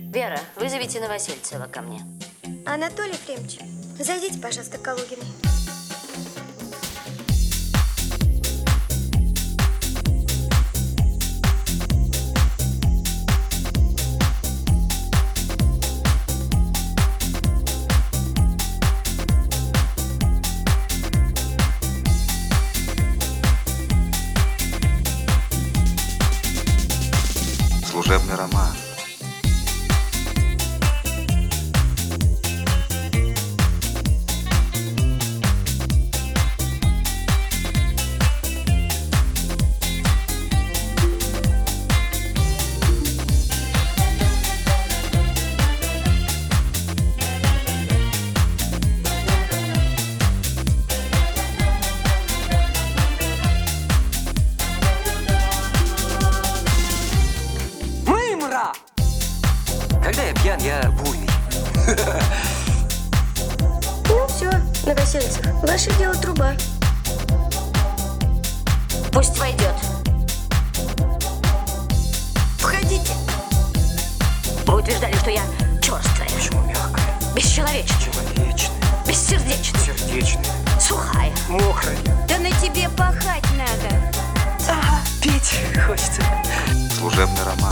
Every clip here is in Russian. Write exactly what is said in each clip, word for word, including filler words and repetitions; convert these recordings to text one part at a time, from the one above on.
Вера, вызовите Новосельцева ко мне. Анатолий Ефремович, зайдите, пожалуйста, к Калугиной. Служебный роман. Когда я пьян, я буйный. Ну все, Новосельцев, ваше дело труба. Пусть войдет. Входите. Вы утверждали, что я черствая, Почему мягкая? бесчеловечная, Человечная. бессердечная, Сердечная. сухая. Мокрая. Да на тебе пахать надо. Ага, пить хочется. Служебный роман.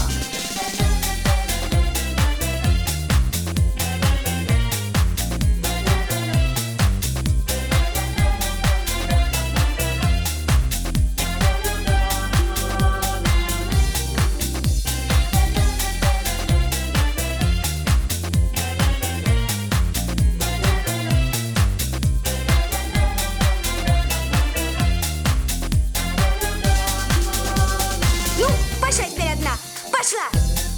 Ну, пошла теперь одна. Пошла.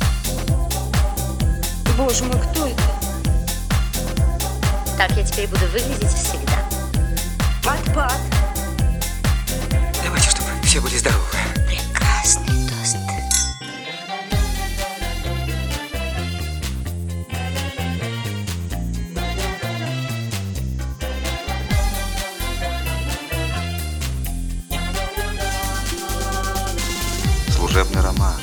Боже мой, кто это? Так я теперь буду выглядеть всегда. Пат-пат. Давайте, чтобы все были здоровы. Прекрасный тост. Служебный роман.